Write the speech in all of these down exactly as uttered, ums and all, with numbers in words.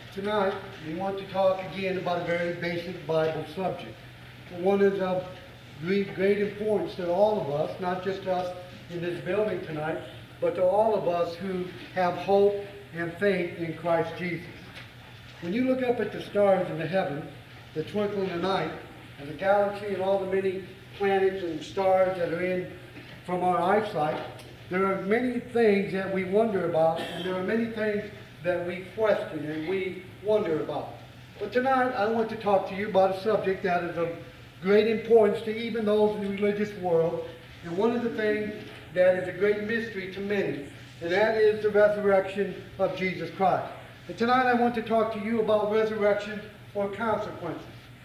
Tonight, we want to talk again about a very basic Bible subject. One is of great, great importance to all of us, not just us in this building tonight, but to all of us who have hope and faith in Christ Jesus. When you look up at the stars in the heaven, the twinkle in the night, and the galaxy and all the many planets and stars that are in from our eyesight, there are many things that we wonder about, and there are many things that we question and we wonder about. But tonight I want to talk to you about a subject that is of great importance to even those in the religious world, and one of the things that is a great mystery to many, and that is the resurrection of Jesus Christ. And tonight I want to talk to you about resurrection or consequences.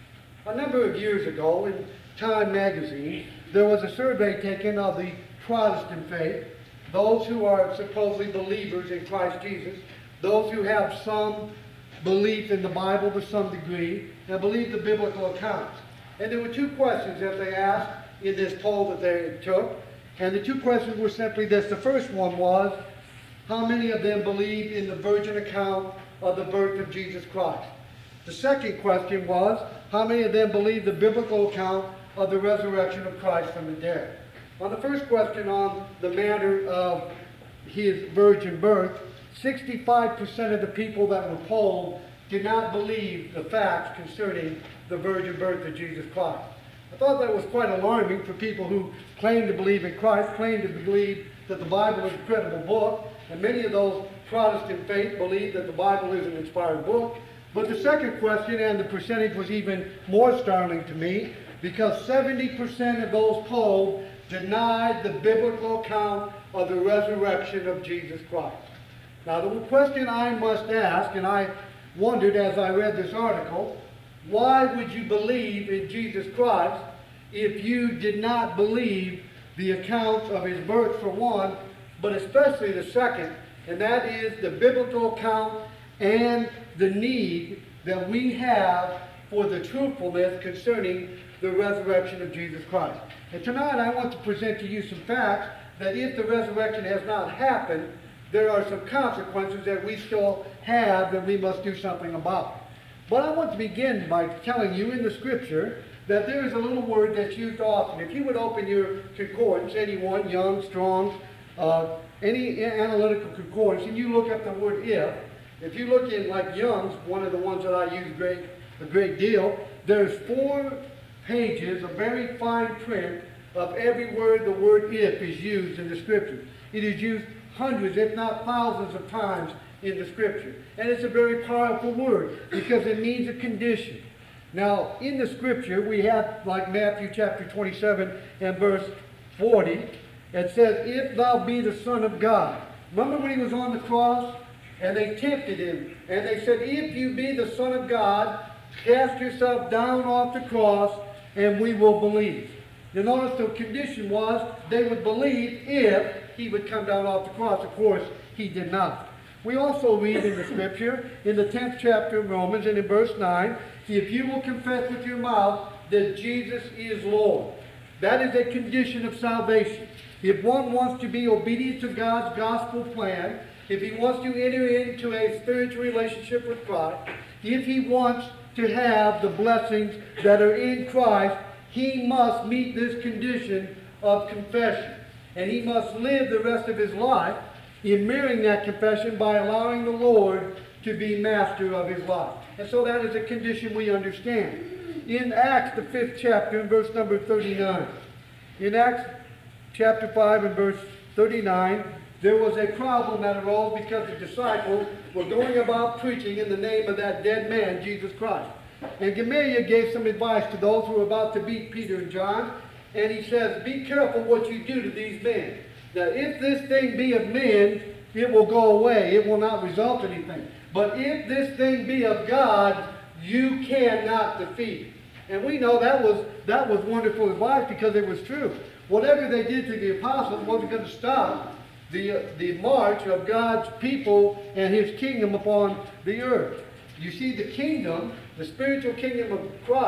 A number of years ago in Time magazine, there was a survey taken of the Protestant faith, those who are supposedly believers in Christ Jesus, those who have some belief in the Bible to some degree, and believe the biblical accounts. And there were two questions that they asked in this poll that they took, and the two questions were simply this. The first one was, how many of them believed in the virgin account of the birth of Jesus Christ? The second question was, how many of them believed the biblical account of the resurrection of Christ from the dead? On the first question on the matter of his virgin birth, sixty-five percent of the people that were polled did not believe the facts concerning the virgin birth of Jesus Christ. I thought that was quite alarming for people who claim to believe in Christ, claim to believe that the Bible is a credible book, and many of those Protestant faith believe that the Bible is an inspired book. But the second question, and the percentage was even more startling to me, because seventy percent of those polled denied the biblical account of the resurrection of Jesus Christ. Now, the question I must ask, and I wondered as I read this article, why would you believe in Jesus Christ if you did not believe the accounts of his birth, for one, but especially the second, and that is the biblical account and the need that we have for the truthfulness concerning the resurrection of Jesus Christ. And tonight I want to present to you some facts that if the resurrection has not happened, there are some consequences that we still have that we must do something about. But I want to begin by telling you in the Scripture that there is a little word that's used often. If you would open your concordance, anyone, Young, Strong's, uh, any analytical concordance, and you look up the word if, if you look in like Young's, one of the ones that I use great, a great deal, there's four pages of very fine print of every word the word if is used in the Scripture. It is used hundreds, if not thousands of times in the Scripture. And it's a very powerful word because it means a condition. Now, in the Scripture, we have, like Matthew chapter twenty-seven and verse forty, it says, if thou be the Son of God. Remember when he was on the cross? And they tempted him. And they said, if you be the Son of God, cast yourself down off the cross, and we will believe. You notice the condition was they would believe if he would come down off the cross. Of course, he did not. We also read in the Scripture, in the tenth chapter of Romans, and in verse nine, if you will confess with your mouth that Jesus is Lord. That is a condition of salvation. If one wants to be obedient to God's gospel plan, if he wants to enter into a spiritual relationship with Christ, if he wants to have the blessings that are in Christ, he must meet this condition of confession. And he must live the rest of his life in mirroring that confession by allowing the Lord to be master of his life. And so that is a condition we understand. In Acts, the fifth chapter, in verse number thirty-nine. In Acts chapter five and verse thirty-nine, there was a problem that arose because the disciples were going about preaching in the name of that dead man, Jesus Christ. And Gamaliel gave some advice to those who were about to beat Peter and John. And he says, be careful what you do to these men. Now, if this thing be of men, it will go away. It will not result in anything. But if this thing be of God, you cannot defeat it. And we know that was, that was wonderful advice because it was true. Whatever they did to the apostles wasn't going to stop the, the march of God's people and his kingdom upon the earth. You see, the kingdom, the spiritual kingdom of Christ,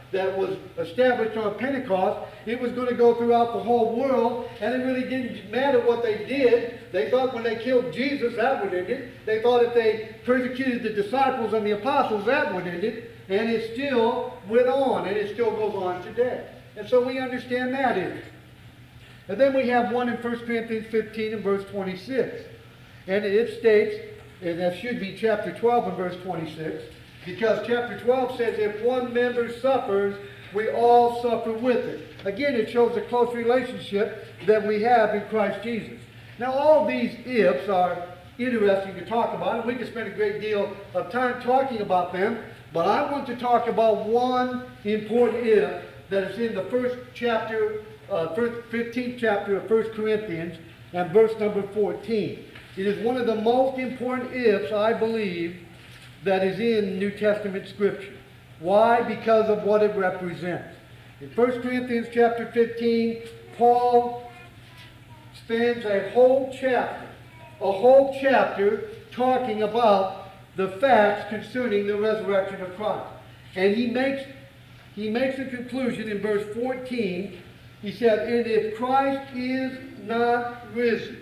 that was established on Pentecost, it was going to go throughout the whole world, and it really didn't matter what they did. They thought when they killed Jesus, that would end it. They thought if they persecuted the disciples and the apostles, that would end it. And it still went on, and it still goes on today. And so we understand that in it. And then we have one in First Corinthians fifteen and verse twenty-six. And it states, and that should be chapter twelve and verse twenty-six, because chapter twelve says, if one member suffers, we all suffer with it. Again, it shows the close relationship that we have in Christ Jesus. Now, all these ifs are interesting to talk about, and we could spend a great deal of time talking about them, but I want to talk about one important if that is in the first chapter, uh, first fifteenth chapter of First Corinthians, and verse number fourteen. It is one of the most important ifs, I believe, that is in New Testament Scripture. Why? Because of what it represents. In First Corinthians chapter fifteen, Paul spends a whole chapter, a whole chapter talking about the facts concerning the resurrection of Christ. And he makes, he makes a conclusion in verse fourteen. He said, and if Christ is not risen.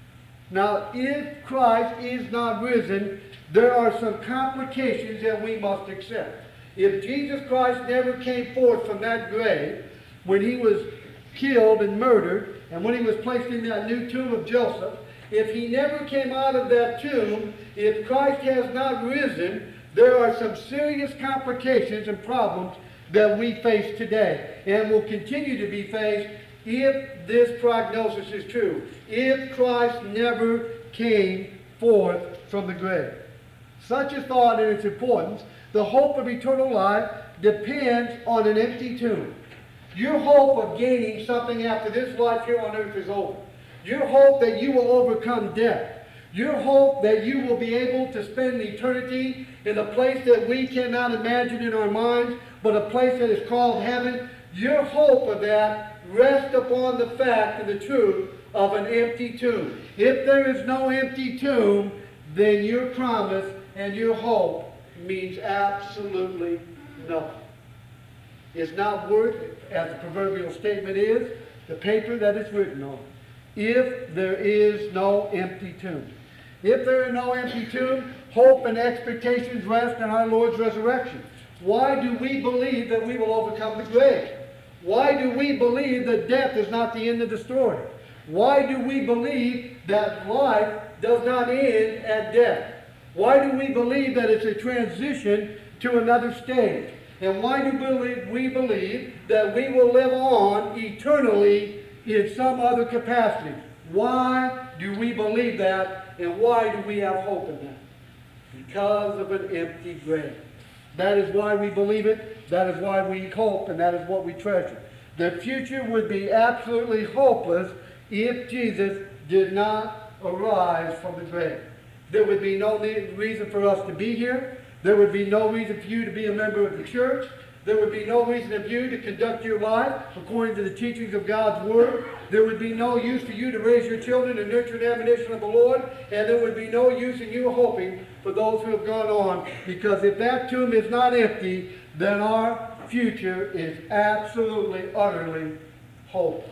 Now, if Christ is not risen, there are some complications that we must accept. If Jesus Christ never came forth from that grave, when he was killed and murdered, and when he was placed in that new tomb of Joseph, if he never came out of that tomb, if Christ has not risen, there are some serious complications and problems that we face today, and will continue to be faced if this prognosis is true. If Christ never came forth from the grave. Such a thought and its importance, the hope of eternal life depends on an empty tomb. Your hope of gaining something after this life here on earth is over. Your hope that you will overcome death. Your hope that you will be able to spend eternity in a place that we cannot imagine in our minds, but a place that is called heaven. Your hope of that rests upon the fact and the truth of an empty tomb. If there is no empty tomb, then your promise and your hope means absolutely nothing. It's not worth, as the proverbial statement is, the paper that it's written on. If there is no empty tomb. If there is no empty tomb, hope and expectations rest in our Lord's resurrection. Why do we believe that we will overcome the grave? Why do we believe that death is not the end of the story? Why do we believe that life does not end at death? Why do we believe that it's a transition to another stage? And why do we believe that we will live on eternally in some other capacity? Why do we believe that, and why do we have hope in that? Because of an empty grave. That is why we believe it, that is why we hope, and that is what we treasure. The future would be absolutely hopeless if Jesus did not arise from the grave. There would be no reason for us to be here. There would be no reason for you to be a member of the church. There would be no reason for you to conduct your life according to the teachings of God's Word. There would be no use for you to raise your children and nurture the admonition of the Lord. And there would be no use in you hoping for those who have gone on. Because if that tomb is not empty, then our future is absolutely, utterly hopeless.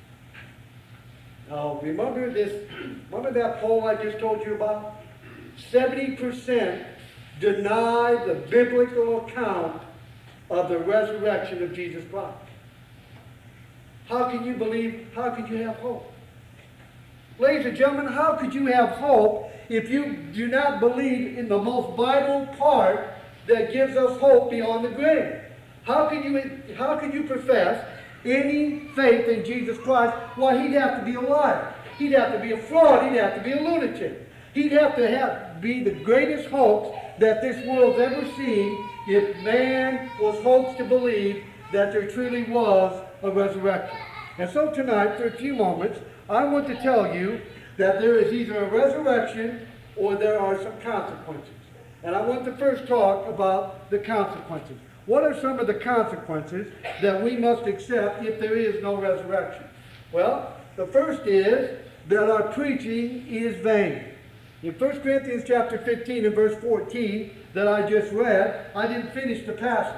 Now, remember this, remember that poll I just told you about? seventy percent deny the biblical account of the resurrection of Jesus Christ. How can you believe, how can you have hope? Ladies and gentlemen, how could you have hope if you do not believe in the most vital part that gives us hope beyond the grave? How can you, how can you profess any faith in Jesus Christ? Why, he'd have to be a liar. He'd have to be a fraud. He'd have to be a lunatic. He'd have to have, be the greatest hoax that this world's ever seen if man was hoaxed to believe that there truly was a resurrection. And so tonight, for a few moments, I want to tell you that there is either a resurrection or there are some consequences. And I want to first talk about the consequences. What are some of the consequences that we must accept if there is no resurrection? Well, the first is that our preaching is vain. In First Corinthians chapter fifteen and verse fourteen that I just read, I didn't finish the passage.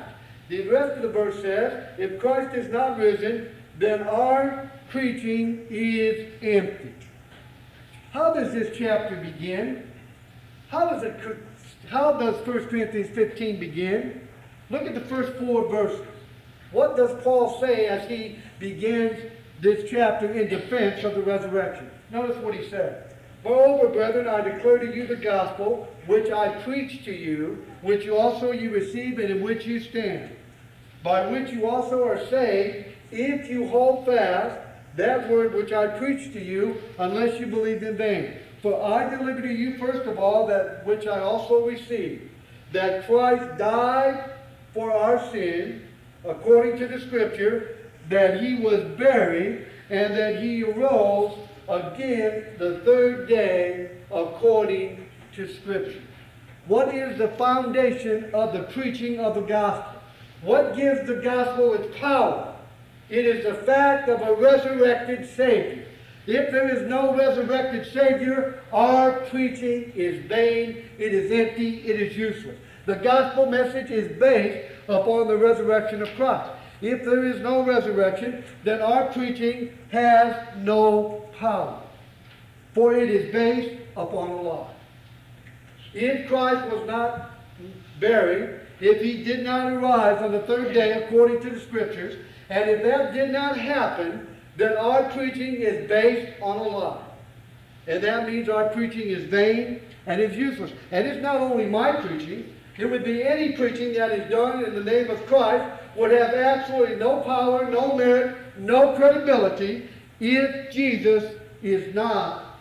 The rest of the verse says, if Christ is not risen, then our preaching is empty. How does this chapter begin? How does it, how does First Corinthians fifteen begin? Look at the first four verses. What does Paul say as he begins this chapter in defense of the resurrection? Notice what he said. Moreover, brethren, I declare to you the gospel which I preached to you, which also you received and in which you stand, by which you also are saved, if you hold fast that word which I preached to you, unless you believed in vain. For I delivered to you first of all that which I also received, that Christ died for our sin, according to the Scripture, that he was buried, and that he arose again the third day, according to Scripture. What is the foundation of the preaching of the gospel? What gives the gospel its power? It is the fact of a resurrected Savior. If there is no resurrected Savior, our preaching is vain, it is empty, it is useless. The gospel message is based upon the resurrection of Christ. If there is no resurrection, then our preaching has no power, for it is based upon a lie. If Christ was not buried, if he did not arise on the third day according to the Scriptures, and if that did not happen, then our preaching is based on a lie. And that means our preaching is vain and is useless. And it's not only my preaching, it would be any preaching that is done in the name of Christ would have absolutely no power, no merit, no credibility if Jesus is not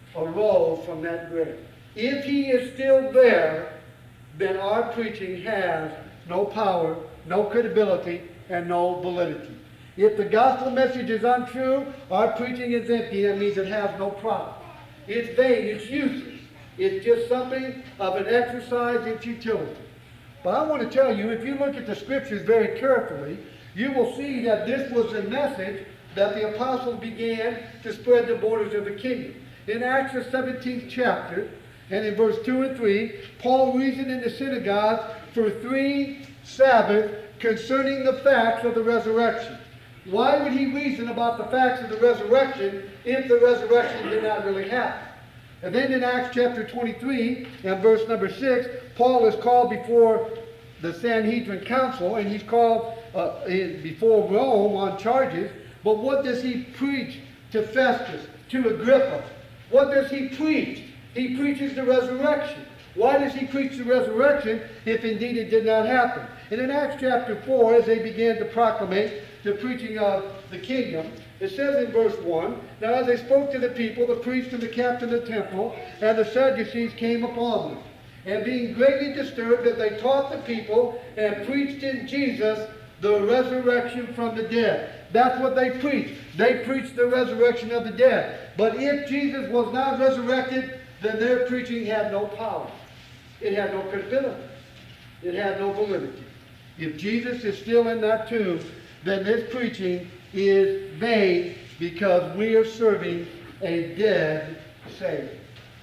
arose from that grave. If he is still there, then our preaching has no power, no credibility, and no validity. If the gospel message is untrue, our preaching is empty. That means it has no profit. It's vain, it's useless. It's just something of an exercise in futility. But I want to tell you, if you look at the Scriptures very carefully, you will see that this was a message that the apostles began to spread the borders of the kingdom. In Acts the seventeenth chapter, and in verse two and three, Paul reasoned in the synagogue for three Sabbaths concerning the facts of the resurrection. Why would he reason about the facts of the resurrection if the resurrection did not really happen? And then in Acts chapter twenty-three and verse number six, Paul is called before the Sanhedrin council, and he's called uh, in, before Rome on charges. But what does he preach to Festus, to Agrippa? What does he preach? He preaches the resurrection. Why does he preach the resurrection if indeed it did not happen? And in Acts chapter four, as they began to proclamate the preaching of the kingdom, it says in verse one, Now as they spoke to the people, the priest and the captain of the temple and the Sadducees came upon them. And being greatly disturbed, that they taught the people and preached in Jesus the resurrection from the dead. That's what they preached. They preached the resurrection of the dead. But if Jesus was not resurrected, then their preaching had no power. It had no credibility. It had no validity. If Jesus is still in that tomb, then this preaching is vain because we are serving a dead Savior.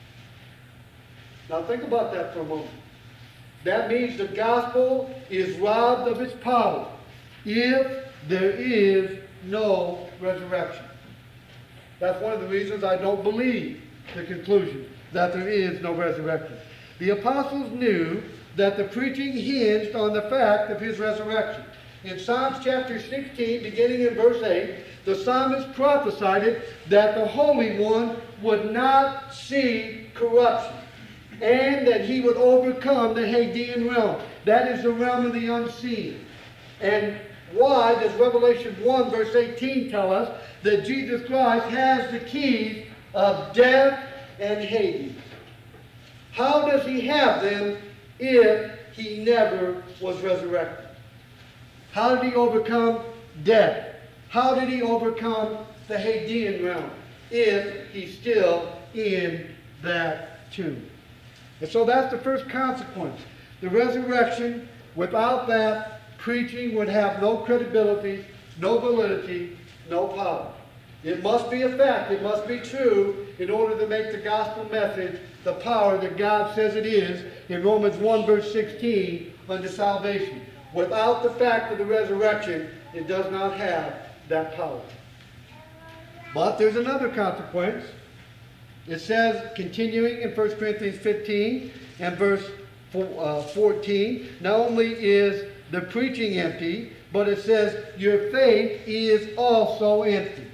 Now think about that for a moment. That means the gospel is robbed of its power if there is no resurrection. That's one of the reasons I don't believe the conclusion that there is no resurrection. The apostles knew that the preaching hinged on the fact of his resurrection. In Psalms chapter sixteen, beginning in verse eight, the psalmist prophesied that the Holy One would not see corruption, and that he would overcome the Hadean realm. That is the realm of the unseen. And why does Revelation one, verse eighteen tell us that Jesus Christ has the keys of death and Hades? How does he have them if he never was resurrected? How did he overcome death? How did he overcome the Hadean realm if he's still in that tomb? And so that's the first consequence. The resurrection, without that, preaching would have no credibility, no validity, no power. It must be a fact. It must be true in order to make the gospel message the power that God says it is in Romans one verse sixteen unto salvation. Without the fact of the resurrection, it does not have that power. But there's another consequence. It says, continuing in First Corinthians fifteen and verse fourteen, not only is the preaching empty, but it says, your faith is also empty.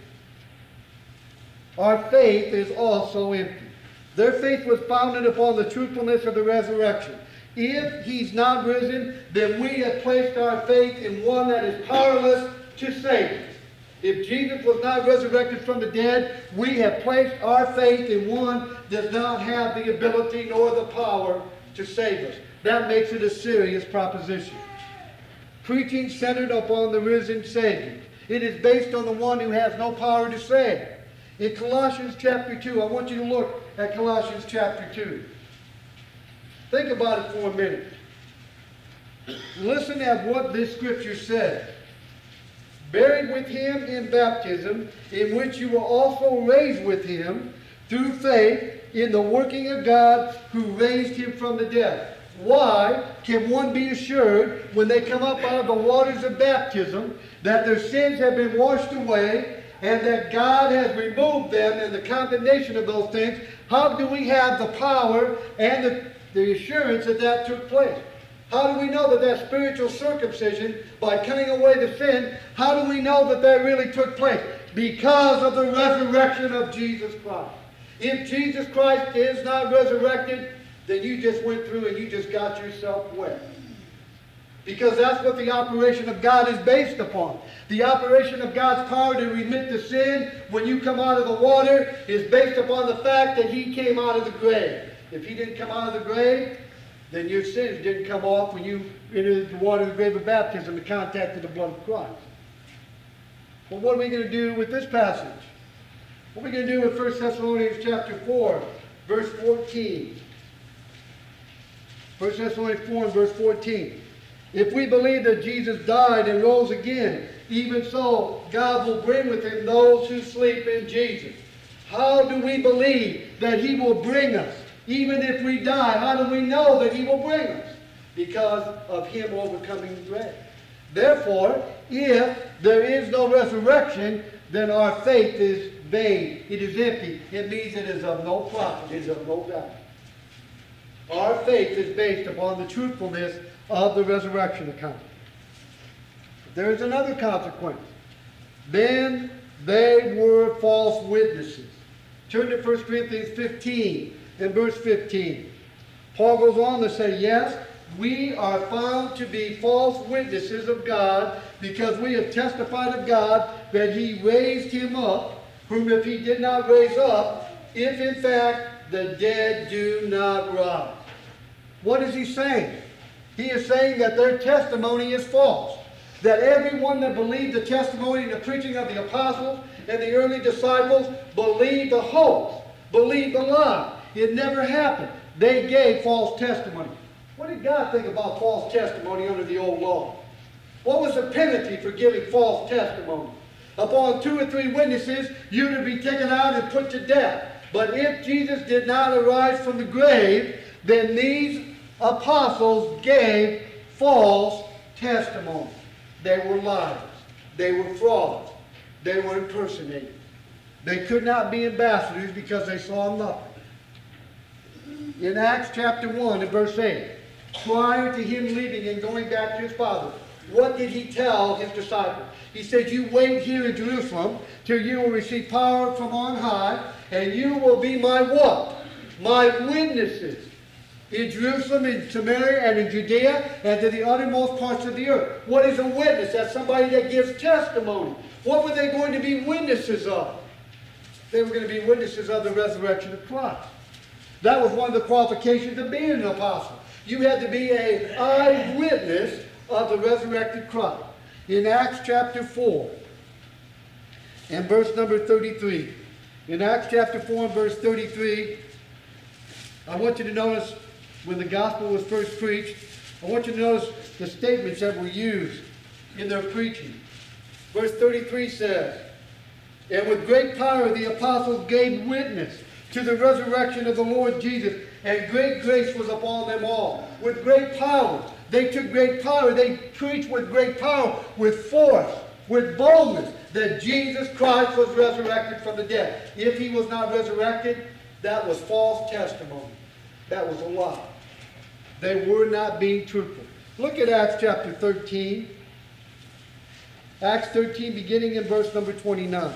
Our faith is also empty. Their faith was founded upon the truthfulness of the resurrection. If he's not risen, then we have placed our faith in one that is powerless to save us. If Jesus was not resurrected from the dead, we have placed our faith in one that does not have the ability nor the power to save us. That makes it a serious proposition. Preaching centered upon the risen Savior. It is based on the one who has no power to save. In Colossians chapter two, I want you to look at Colossians chapter two. Think about it for a minute. Listen at what this scripture says. Buried with him in baptism, in which you were also raised with him through faith in the working of God who raised him from the dead. Why can one be assured when they come up out of the waters of baptism that their sins have been washed away and that God has removed them and the condemnation of those things? How do we have the power and the, the assurance that that took place? How do we know that that spiritual circumcision, by cutting away the sin, how do we know that that really took place? Because of the resurrection of Jesus Christ. If Jesus Christ is not resurrected, then you just went through and you just got yourself wet. Because that's what the operation of God is based upon. The operation of God's power to remit the sin when you come out of the water is based upon the fact that he came out of the grave. If he didn't come out of the grave, then your sins didn't come off when you entered the water of the grave of baptism in contact with the blood of Christ. Well, what are we going to do with this passage? What are we going to do with First Thessalonians chapter four, verse fourteen? First Thessalonians four and verse fourteen. If we believe that Jesus died and rose again, even so God will bring with him those who sleep in Jesus. How do we believe that he will bring us? Even if we die, how do we know that he will bring us? Because of him overcoming the grave. Therefore, if there is no resurrection, then our faith is vain. It is empty. It means it is of no profit. It is of no value. Our faith is based upon the truthfulness of the resurrection account. There is another consequence. Then they were false witnesses. Turn to First Corinthians fifteen. In verse fifteen, Paul goes on to say, yes, we are found to be false witnesses of God because we have testified of God that he raised him up, whom if he did not raise up, if in fact the dead do not rise. What is he saying? He is saying that their testimony is false. That everyone that believed the testimony and the preaching of the apostles and the early disciples believed the hoax, believed the lie. It never happened. They gave false testimony. What did God think about false testimony under the old law? What was the penalty for giving false testimony? Upon two or three witnesses, you to be taken out and put to death. But if Jesus did not arise from the grave, then these apostles gave false testimony. They were liars. They were frauds. They were impersonators. They could not be ambassadors because they saw nothing. In Acts chapter one and verse eight, prior to him leaving and going back to his Father, what did he tell his disciples? He said, you wait here in Jerusalem till you will receive power from on high, and you will be my what? My witnesses. In Jerusalem, in Samaria, and in Judea, and to the uttermost parts of the earth. What is a witness? That's somebody that gives testimony. What were they going to be witnesses of? They were going to be witnesses of the resurrection of Christ. That was one of the qualifications of being an apostle. You had to be an eyewitness of the resurrected Christ. In Acts chapter four, and verse number thirty-three. In Acts chapter four and verse thirty-three, I want you to notice when the gospel was first preached, I want you to notice the statements that were used in their preaching. Verse thirty-three says, and with great power the apostles gave witness to the resurrection of the Lord Jesus, and great grace was upon them all. With great power. They took great power. They preached with great power, with force, with boldness, that Jesus Christ was resurrected from the dead. If he was not resurrected, that was false testimony. That was a lie. They were not being truthful. Look at Acts chapter thirteen. Acts thirteen, beginning in verse number twenty-nine.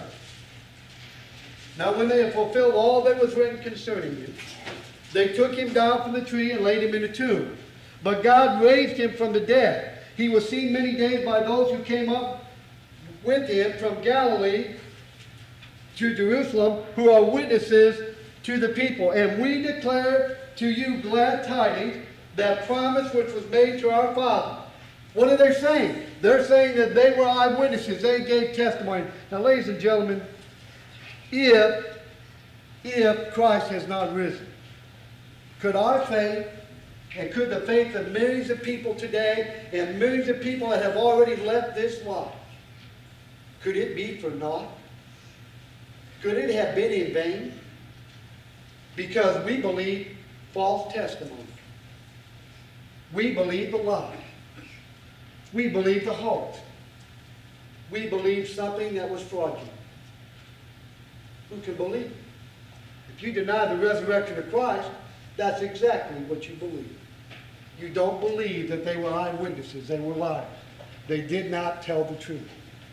Now when they had fulfilled all that was written concerning him, they took him down from the tree and laid him in a tomb. But God raised him from the dead. He was seen many days by those who came up with him from Galilee to Jerusalem, who are witnesses to the people. And we declare to you glad tidings, that promise which was made to our father. What are they saying? They're saying that they were eyewitnesses. They gave testimony. Now, ladies and gentlemen, if, if Christ has not risen, could our faith and could the faith of millions of people today and millions of people that have already left this life, could it be for naught? Could it have been in vain? Because we believe false testimony. We believe the lie. We believe the hoax. We believe something that was fraudulent. Who can believe it? If you deny the resurrection of Christ, that's exactly what you believe. You don't believe that they were eyewitnesses. They were liars. They did not tell the truth.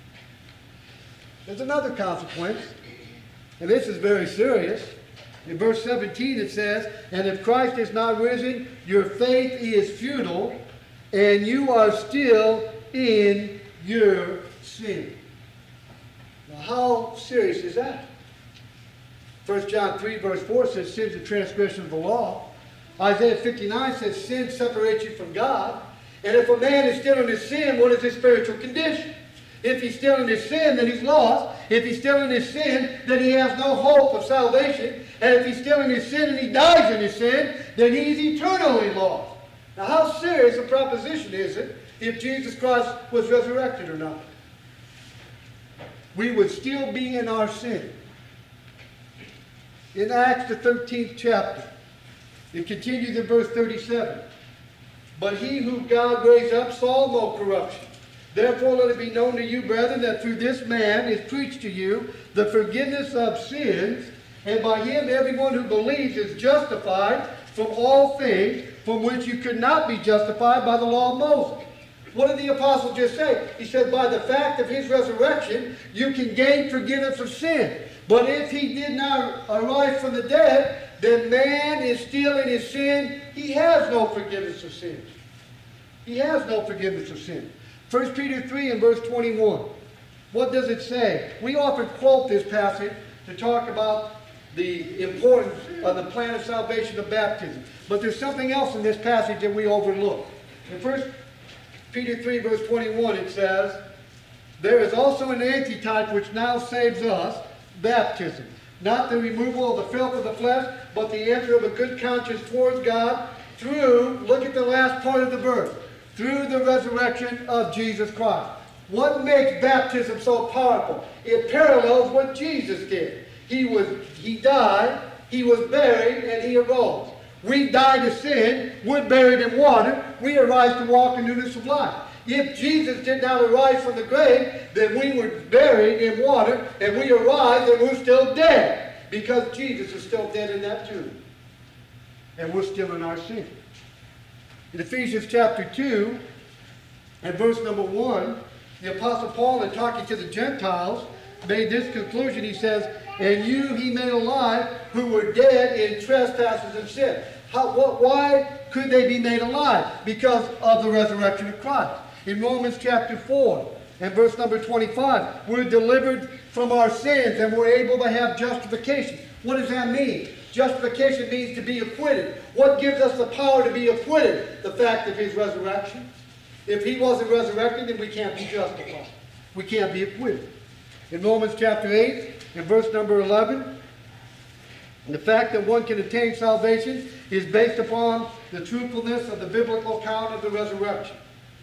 There's another consequence, and this is very serious. In verse seventeen it says, and if Christ is not risen, your faith is futile, and you are still in your sin. Now how serious is that? First John three verse four says, sin's a transgression of the law. Isaiah fifty-nine says, sin separates you from God. And if a man is still in his sin, what is his spiritual condition? If he's still in his sin, then he's lost. If he's still in his sin, then he has no hope of salvation. And if he's still in his sin and he dies in his sin, then he's eternally lost. Now, how serious a proposition is it if Jesus Christ was resurrected or not? We would still be in our sin. In Acts, the thirteenth chapter, it continues in verse thirty-seven. But he who God raised up saw no corruption. Therefore let it be known to you, brethren, that through this man is preached to you the forgiveness of sins, and by him everyone who believes is justified from all things from which you could not be justified by the law of Moses. What did the apostle just say? He said, by the fact of his resurrection, you can gain forgiveness of sin. But if he did not arise from the dead, then man is still in his sin. He has no forgiveness of sins. He has no forgiveness of sin. First Peter three and verse twenty-one. What does it say? We often quote this passage to talk about the importance of the plan of salvation of baptism. But there's something else in this passage that we overlook. In First Peter three verse twenty-one it says, there is also an antitype which now saves us, baptism. Not the removal of the filth of the flesh, but the answer of a good conscience towards God through, look at the last part of the verse, through the resurrection of Jesus Christ. What makes baptism so powerful? It parallels what Jesus did. He was, he died, he was buried, and he arose. We died to sin, we're buried in water, we arise to walk in newness of life. If Jesus did not arise from the grave, then we were buried in water, and we arise and we're still dead, because Jesus is still dead in that tomb. And we're still in our sin. In Ephesians chapter two, and verse number one, the Apostle Paul, in talking to the Gentiles, made this conclusion. He says, and you he made alive who were dead in trespasses and sin. How, what, why could they be made alive? Because of the resurrection of Christ. In Romans chapter four and verse number twenty-five, we're delivered from our sins and we're able to have justification. What does that mean? Justification means to be acquitted. What gives us the power to be acquitted? The fact of his resurrection. If he wasn't resurrected, then we can't be justified. We can't be acquitted. In Romans chapter eight and verse number eleven, the fact that one can attain salvation is based upon the truthfulness of the biblical account of the resurrection.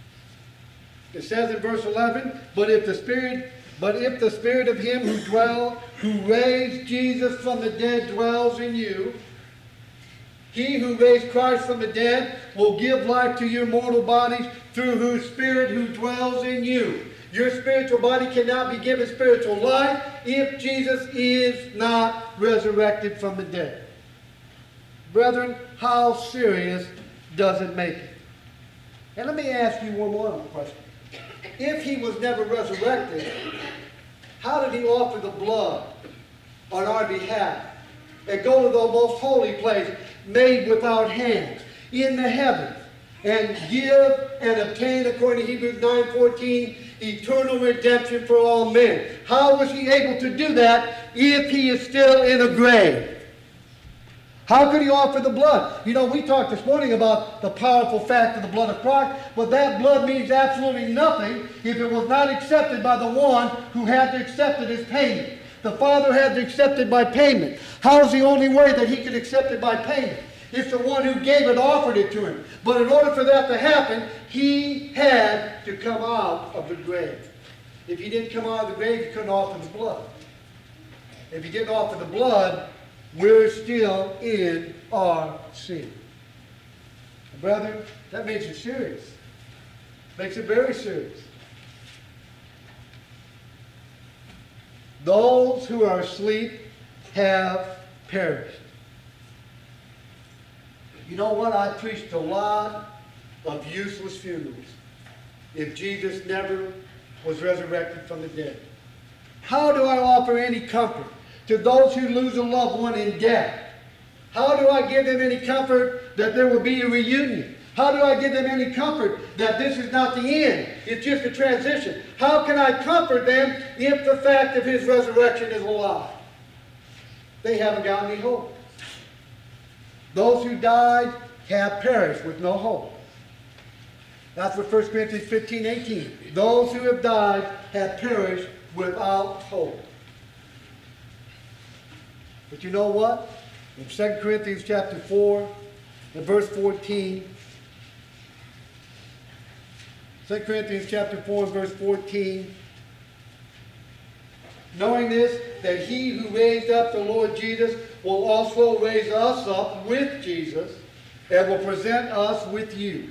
It says in verse eleven, but if the Spirit, but if the Spirit of him who dwell, who raised Jesus from the dead dwells in you, He who raised Christ from the dead will give life to your mortal bodies through whose Spirit who dwells in you. Your spiritual body cannot be given spiritual life if Jesus is not resurrected from the dead. Brethren, how serious does it make it? And let me ask you one more question. If he was never resurrected, how did he offer the blood on our behalf and go to the most holy place made without hands in the heavens and give and obtain, according to Hebrews nine fourteen, eternal redemption for all men? How was he able to do that if he is still in a grave? How could he offer the blood? You know, we talked this morning about the powerful fact of the blood of Christ, but that blood means absolutely nothing if it was not accepted by the one who had to accept it as payment. The Father had to accept it by payment. How is the only way that he could accept it by payment? It's the one who gave it, offered it to him. But in order for that to happen, he had to come out of the grave. If he didn't come out of the grave, he couldn't offer the blood. If he didn't offer the blood, we're still in our sin. Brother, that makes it serious. Makes it very serious. Those who are asleep have perished. You know what? I preached a lot of useless funerals if Jesus never was resurrected from the dead. How do I offer any comfort to those who lose a loved one in death? How do I give them any comfort that there will be a reunion? How do I give them any comfort that this is not the end? It's just a transition. How can I comfort them if the fact of his resurrection is a lie? They haven't got any hope. Those who died have perished with no hope. That's what First Corinthians fifteen eighteen. Those who have died have perished without hope. But you know what? In Second Corinthians chapter four, and verse fourteen, Second Corinthians chapter four and verse fourteen, knowing this, that he who raised up the Lord Jesus will also raise us up with Jesus and will present us with you.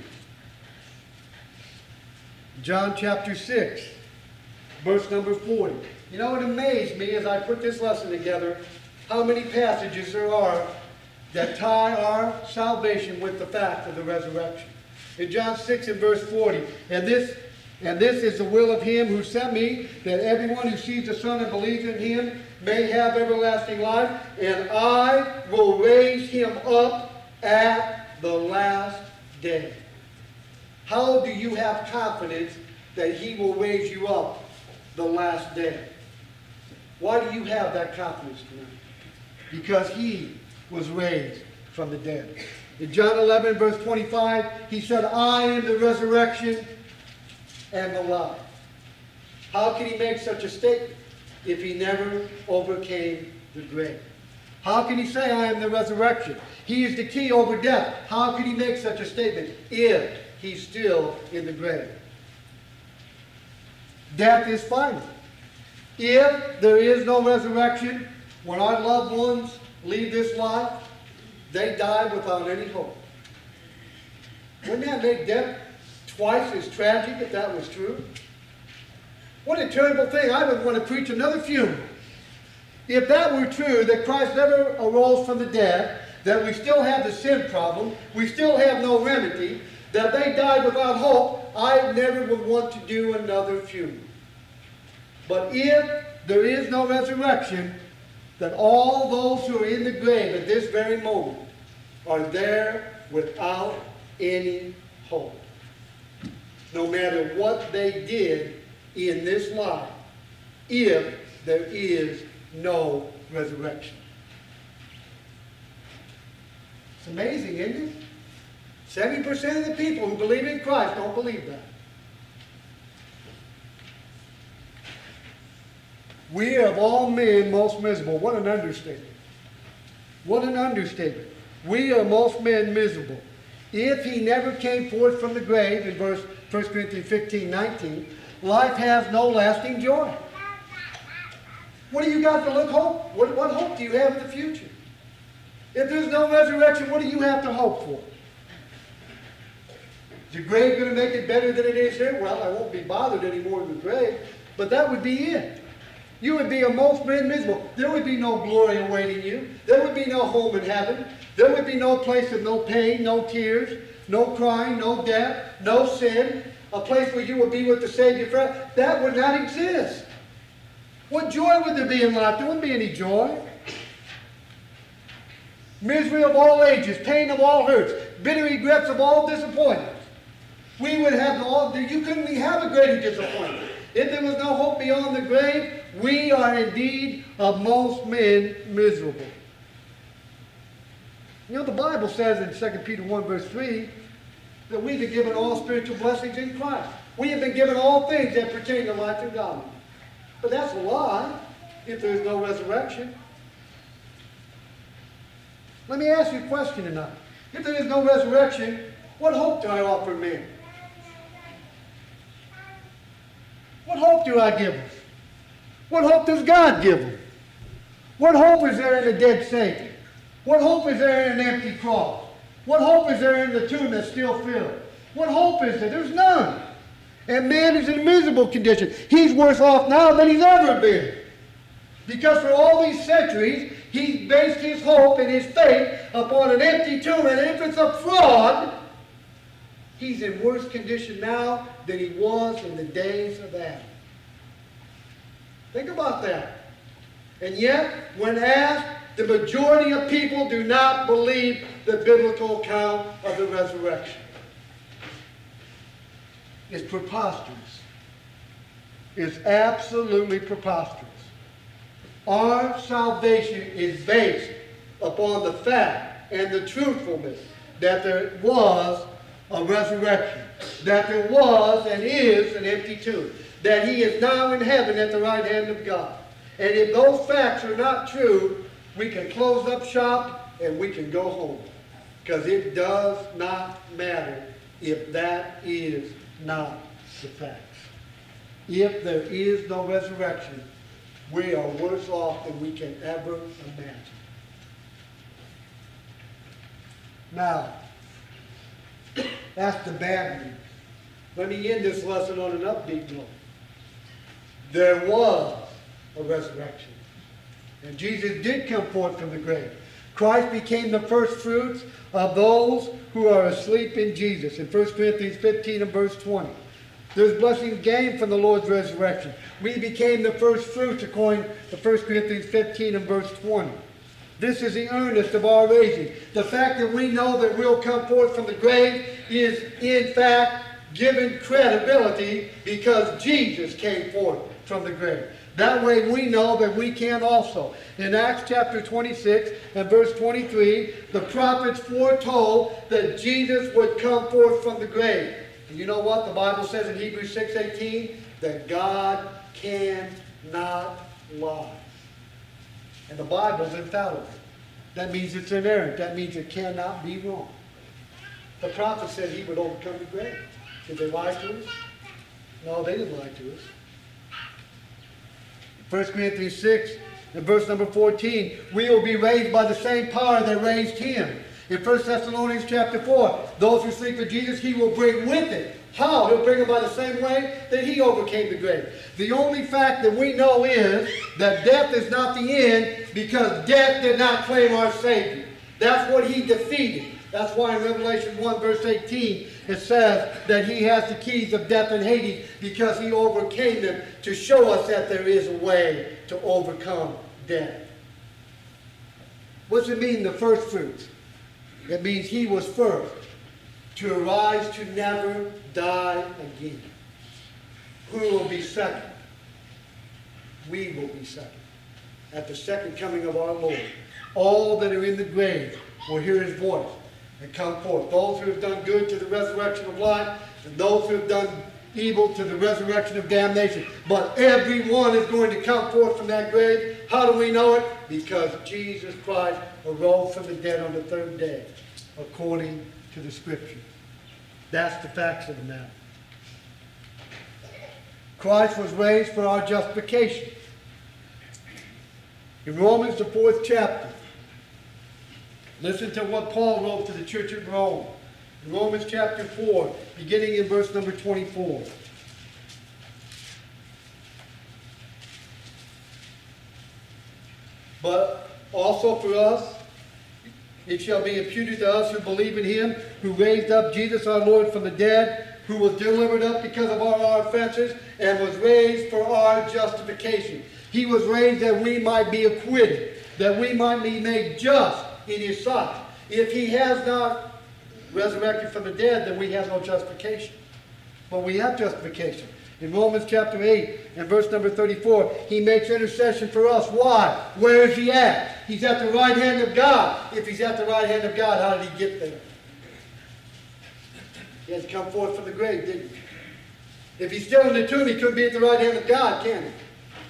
John chapter six, verse number forty. You know, it amazed me as I put this lesson together how many passages there are that tie our salvation with the fact of the resurrection. In John six and verse forty, and this and this is the will of him who sent me, that everyone who sees the Son and believes in him may have everlasting life, and I will raise him up at the last day. How do you have confidence that he will raise you up the last day? Why do you have that confidence tonight? Because he was raised from the dead. In John eleven, verse twenty-five, he said, I am the resurrection and the life. How can he make such a statement if he never overcame the grave? How can he say, I am the resurrection? He is the key over death. How can he make such a statement if he's still in the grave? Death is final. If there is no resurrection, when our loved ones leave this life, they die without any hope. Wouldn't that make death twice as tragic if that was true? What a terrible thing. I would want to preach another funeral. If that were true, that Christ never arose from the dead, that we still have the sin problem, we still have no remedy, that they died without hope, I never would want to do another funeral. But if there is no resurrection, that all those who are in the grave at this very moment are there without any hope. No matter what they did in this life, if there is no resurrection. It's amazing, isn't it? seventy percent of the people who believe in Christ don't believe that. We are of all men most miserable. What an understatement. What an understatement. We are most men miserable. If he never came forth from the grave, in verse First Corinthians fifteen nineteen, life has no lasting joy. What do you got to look hope? What, what hope do you have in the future? If there's no resurrection, what do you have to hope for? Is the grave going to make it better than it is here? Well, I won't be bothered anymore in the grave, but that would be it. You would be a most miserable. There would be no glory awaiting you. There would be no home in heaven. There would be no place of no pain, no tears, no crying, no death, no sin. A place where you would be with the Savior forever. That would not exist. What joy would there be in life? There wouldn't be any joy. Misery of all ages, pain of all hurts, bitter regrets of all disappointments. We would have all, you couldn't have a greater disappointment. If there was no hope beyond the grave, we are indeed of most men miserable. You know, the Bible says in Second Peter one verse three that we've been given all spiritual blessings in Christ. We have been given all things that pertain to life and godliness. But that's a lie if there is no resurrection. Let me ask you a question tonight. If there is no resurrection, what hope do I offer men? What hope do I give them? What hope does God give them? What hope is there in a dead Savior? What hope is there in an empty cross? What hope is there in the tomb that's still filled? What hope is there? There's none. And man is in a miserable condition. He's worse off now than he's ever been. Because for all these centuries, he's based his hope and his faith upon an empty tomb. And if it's a fraud, he's in worse condition now than he was in the days of Adam. Think about that. And yet, when asked, the majority of people do not believe the biblical account of the resurrection. It's preposterous. It's absolutely preposterous. Our salvation is based upon the fact and the truthfulness that there was a resurrection, that there was and is an empty tomb, that he is now in heaven at the right hand of God. And if those facts are not true, we can close up shop and we can go home. Because it does not matter if that is not the facts. If there is no resurrection, we are worse off than we can ever imagine. Now, that's the bad news. Let me end this lesson on an upbeat note. There was a resurrection. And Jesus did come forth from the grave. Christ became the first fruits of those who are asleep in Jesus. In First Corinthians fifteen and verse twenty. There's blessings gained from the Lord's resurrection. We became the first fruits according to First Corinthians fifteen and verse twenty. This is the earnest of our raising. The fact that we know that we'll come forth from the grave is in fact given credibility because Jesus came forth from the grave. That way we know that we can also. In Acts chapter twenty-six and verse twenty-three, the prophets foretold that Jesus would come forth from the grave. And you know what? The Bible says in Hebrews six eighteen that God cannot lie. And the Bible is infallible. That means it's inerrant. That means it cannot be wrong. The prophet said he would overcome the grave. Did they lie to us? No, they didn't lie to us. First Corinthians six and verse number fourteen, we will be raised by the same power that raised him. In First Thessalonians chapter four, those who sleep with Jesus, he will bring with it. How? He'll bring them by the same way that he overcame the grave. The only fact that we know is that death is not the end because death did not claim our Savior. That's what he defeated. That's why in Revelation one verse eighteen it says that he has the keys of death and Hades because he overcame them to show us that there is a way to overcome death. What does it mean, the first fruits? It means he was first to arise to never die again. Who will be second? We will be second. At the second coming of our Lord, all that are in the grave will hear his voice and come forth. Those who have done good to the resurrection of life, and those who have done evil to the resurrection of damnation. But everyone is going to come forth from that grave. How do we know it? Because Jesus Christ arose from the dead on the third day, according to the Scripture. That's the facts of the matter. Christ was raised for our justification. In Romans, the fourth chapter, Listen to what Paul wrote to the church at Rome. In Romans chapter four, beginning in verse number twenty-four. But also for us, it shall be imputed to us who believe in him, who raised up Jesus our Lord from the dead, who was delivered up because of all our offenses, and was raised for our justification. He was raised that we might be acquitted, that we might be made just in his sight. If he has not resurrected from the dead, then we have no justification. But we have justification. In Romans chapter eight and verse number thirty-four, he makes intercession for us. Why? Where is he at? He's at the right hand of God. If he's at the right hand of God, how did he get there? He had to come forth from the grave, didn't he? If he's still in the tomb, he couldn't be at the right hand of God, can he?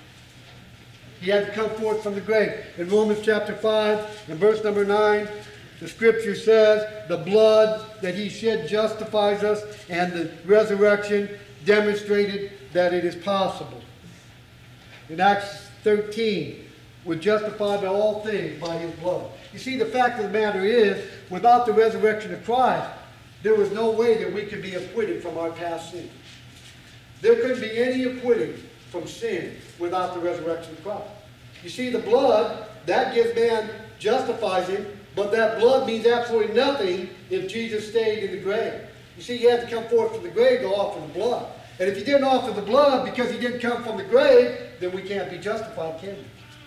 He had to come forth from the grave. In Romans chapter five and verse number nine, the scripture says, the blood that he shed justifies us, and the resurrection demonstrated that it is possible. In Acts thirteen, we're justified by all things by his blood. You see, the fact of the matter is, without the resurrection of Christ, there was no way that we could be acquitted from our past sin. There couldn't be any acquitting from sin without the resurrection of Christ. You see, the blood, that gives man, justifies him, but that blood means absolutely nothing if Jesus stayed in the grave. You see, he had to come forth from the grave to offer the blood. And if he didn't offer the blood because he didn't come from the grave, then we can't be justified, can we?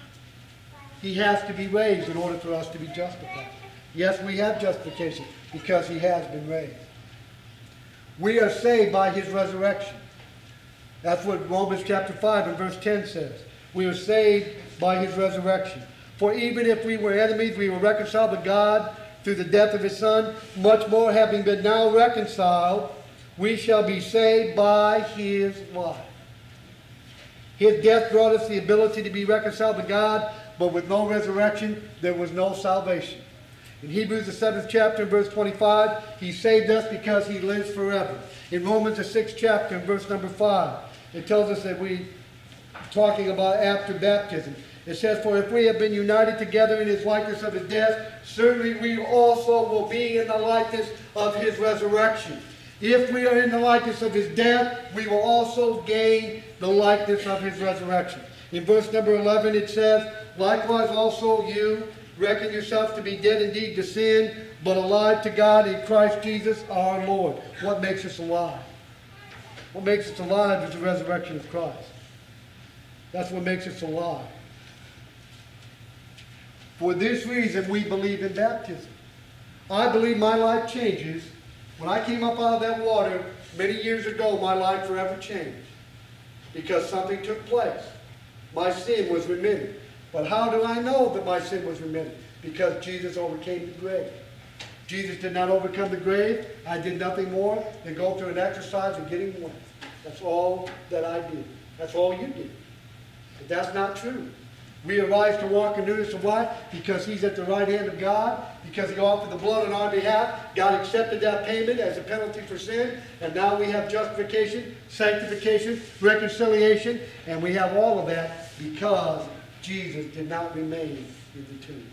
He has to be raised in order for us to be justified. Yes, we have justification because he has been raised. We are saved by his resurrection. That's what Romans chapter five and verse ten says. We are saved by his resurrection. For even if we were enemies, we were reconciled to God through the death of his Son. Much more, having been now reconciled, we shall be saved by his life. His death brought us the ability to be reconciled to God, but with no resurrection, there was no salvation. In Hebrews the seventh chapter, verse twenty-five, he saved us because he lives forever. In Romans the sixth chapter, verse number five, it tells us that we, talking about after baptism, it says, for if we have been united together in his likeness of his death, certainly we also will be in the likeness of his resurrection. If we are in the likeness of his death, we will also gain the likeness of his resurrection. In verse number eleven it says, likewise also you reckon yourselves to be dead indeed to sin, but alive to God in Christ Jesus our Lord. What makes us alive? What makes us alive is the resurrection of Christ. That's what makes us alive. For this reason, we believe in baptism. I believe my life changes. When I came up out of that water many years ago, my life forever changed. Because something took place. My sin was remitted. But how do I know that my sin was remitted? Because Jesus overcame the grave. Jesus did not overcome the grave. I did nothing more than go through an exercise of getting well. That's all that I did. That's all you did. But that's not true. We arise to walk in newness of life because he's at the right hand of God, because he offered the blood on our behalf. God accepted that payment as a penalty for sin, and now we have justification, sanctification, reconciliation, and we have all of that because Jesus did not remain in the tomb.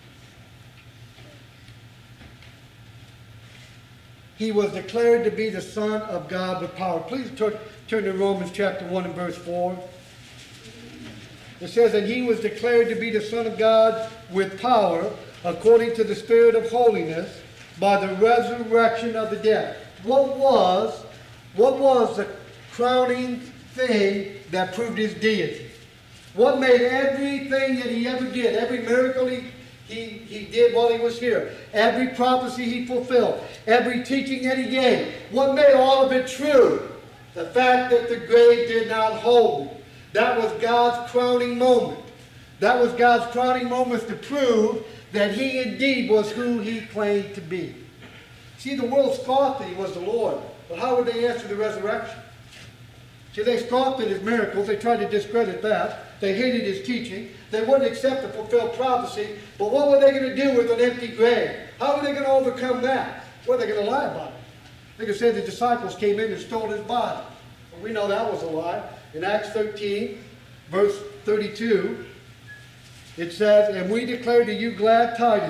He was declared to be the Son of God with power. Please turn, turn to Romans chapter one and verse four. It says, and he was declared to be the Son of God with power, according to the Spirit of holiness, by the resurrection of the dead. What was, what was the crowning thing that proved his deity? What made everything that he ever did, every miracle he, he, he did while he was here, every prophecy he fulfilled, every teaching that he gave, what made all of it true? The fact that the grave did not hold him. That was God's crowning moment. That was God's crowning moment to prove that he indeed was who he claimed to be. See, the world scoffed that he was the Lord. But how would they answer the resurrection? See, they scoffed at his miracles. They tried to discredit that. They hated his teaching. They wouldn't accept the fulfilled prophecy. But what were they going to do with an empty grave? How were they going to overcome that? Well, they're going to lie about it. They could say the disciples came in and stole his body. Well, we know that was a lie. In Acts thirteen, verse thirty-two, it says, and we declare to you glad tidings,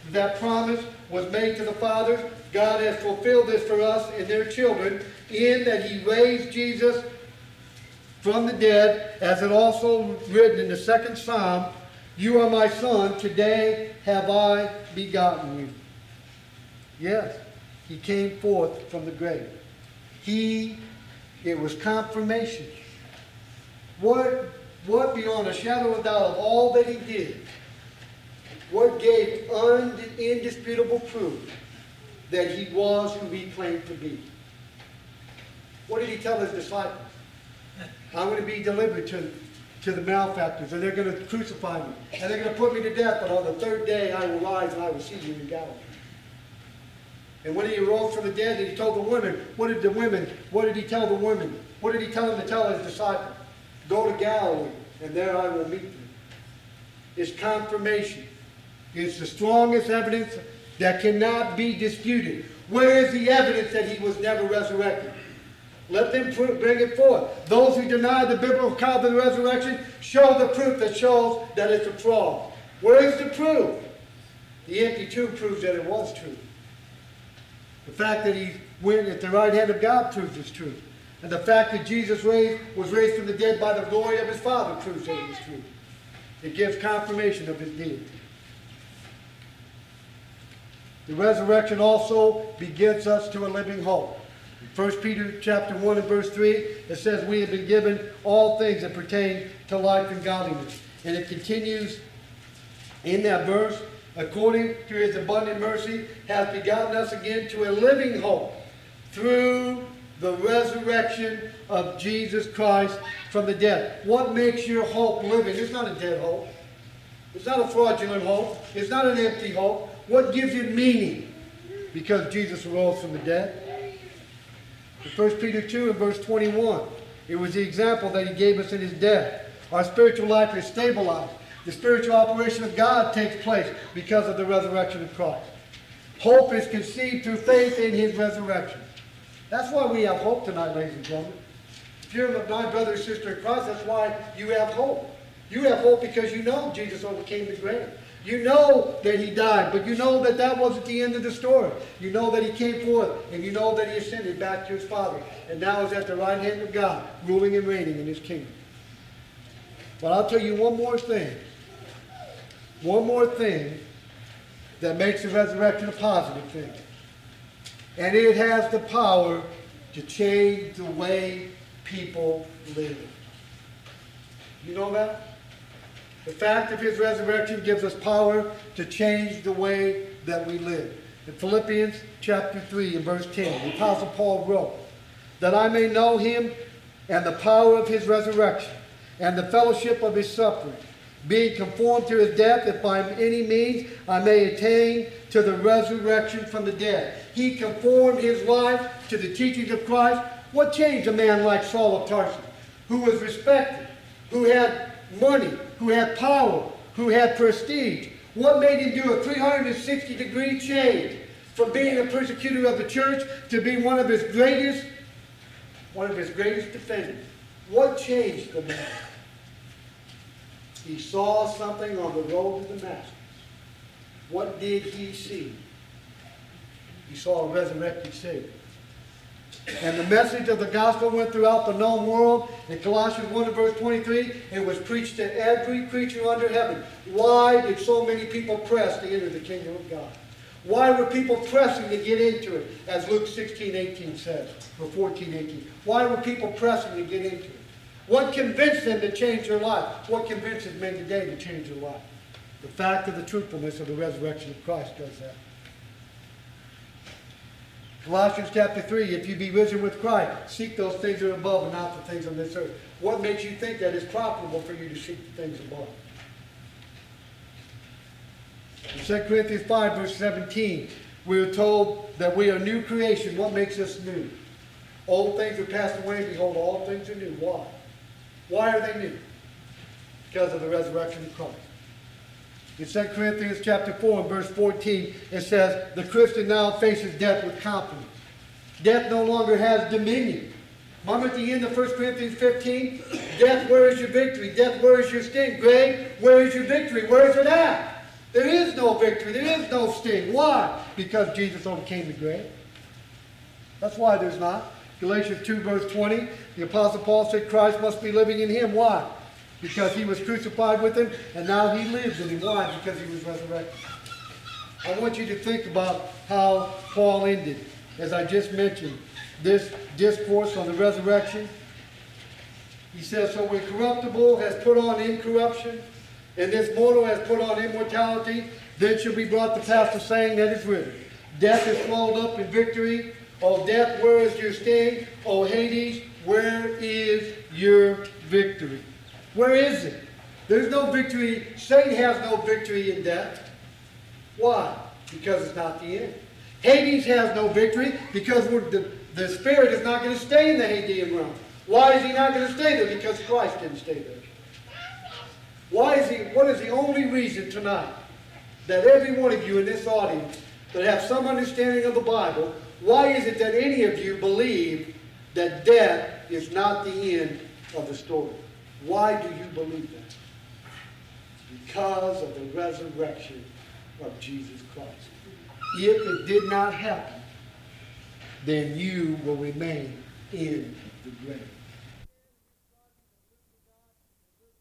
that promise was made to the fathers. God has fulfilled this for us and their children in that he raised Jesus from the dead, as it also written in the second Psalm, you are my son, today have I begotten you. Yes, he came forth from the grave. He, it was confirmation. What, what beyond a shadow of doubt of all that he did, what gave un, indisputable proof that he was who he claimed to be? What did he tell his disciples? I'm going to be delivered to, to the malefactors, and they're going to crucify me, and they're going to put me to death, but on the third day I will rise and I will see you in Galilee. And when he arose from the dead, and he told the women, what did the women, what did he tell the women? What did he tell them to tell his disciples? Go to Galilee, and there I will meet them. It's confirmation. It's the strongest evidence that cannot be disputed. Where is the evidence that he was never resurrected? Let them bring it forth. Those who deny the biblical account of the resurrection, show the proof that shows that it's a fraud. Where is the proof? The empty tomb proves that it was true. The fact that he went at the right hand of God proves it's true. And the fact that Jesus raised, was raised from the dead by the glory of his Father proves that it was true. It gives confirmation of his deity. The resurrection also begins us to a living hope. First Peter chapter one and verse three, it says, we have been given all things that pertain to life and godliness. And it continues in that verse, according to his abundant mercy, hath begotten us again to a living hope through the resurrection of Jesus Christ from the dead. What makes your hope living? It's not a dead hope. It's not a fraudulent hope. It's not an empty hope. What gives it meaning? Because Jesus arose from the dead. In First Peter two and verse twenty-one, it was the example that he gave us in his death. Our spiritual life is stabilized. The spiritual operation of God takes place because of the resurrection of Christ. Hope is conceived through faith in his resurrection. That's why we have hope tonight, ladies and gentlemen. If you're my brother or sister in Christ, that's why you have hope. You have hope because you know Jesus overcame the grave. You know that he died, but you know that that wasn't the end of the story. You know that he came forth, and you know that he ascended back to his Father, and now is at the right hand of God, ruling and reigning in his kingdom. But I'll tell you one more thing. One more thing that makes the resurrection a positive thing. And it has the power to change the way people live. You know that? The fact of his resurrection gives us power to change the way that we live. In Philippians chapter three and verse ten, the Apostle Paul wrote, that I may know him and the power of his resurrection and the fellowship of his suffering, being conformed to his death, if by any means I may attain to the resurrection from the dead. He conformed his life to the teachings of Christ. What changed a man like Saul of Tarsus, who was respected, who had money, who had power, who had prestige? What made him do a three hundred sixty degree change from being a persecutor of the church to being one of his greatest, one of his greatest defenders? What changed the man? He saw something on the road to Damascus. What did he see? He saw a resurrected Savior. And the message of the gospel went throughout the known world. In Colossians one and verse twenty-three, it was preached to every creature under heaven. Why did so many people press to enter the kingdom of God? Why were people pressing to get into it, as Luke sixteen eighteen says, or fourteen eighteen? Why were people pressing to get into it? What convinced them to change their life? What convinces men today to change their life? The fact of the truthfulness of the resurrection of Christ does that. Colossians chapter three, if you be risen with Christ, seek those things that are above and not the things on this earth. What makes you think that it's profitable for you to seek the things above? In Second Corinthians five, verse seventeen, we are told that we are new creation. What makes us new? Old things are passed away, behold, all things are new. Why? Why are they new? Because of the resurrection of Christ. In Second Corinthians chapter four and verse fourteen, it says, the Christian now faces death with confidence. Death no longer has dominion. Remember at the end of First Corinthians fifteen? Death, where is your victory? Death, where is your sting? Grave, where is your victory? Where is it at? There is no victory. There is no sting. Why? Because Jesus overcame the grave. That's why there's not. Galatians two verse twenty, the Apostle Paul said Christ must be living in him. Why? Because he was crucified with him, and now he lives in him. Why? Because he was resurrected. I want you to think about how Paul ended, as I just mentioned, this discourse on the resurrection. He says, so when corruptible has put on incorruption, and this mortal has put on immortality, then shall be brought to pass the saying that is written. Death is swallowed up in victory. O death, where is your sting? O Hades, where is your victory? Where is it? There's no victory. Satan has no victory in death. Why? Because it's not the end. Hades has no victory because we're, the, the spirit is not going to stay in the Hadean realm. Why is he not going to stay there? Because Christ didn't stay there. Why is he? What is the only reason tonight that every one of you in this audience that have some understanding of the Bible, why is it that any of you believe that death is not the end of the story? Why do you believe that? Because of the resurrection of Jesus Christ. If it did not happen, then you will remain in the grave.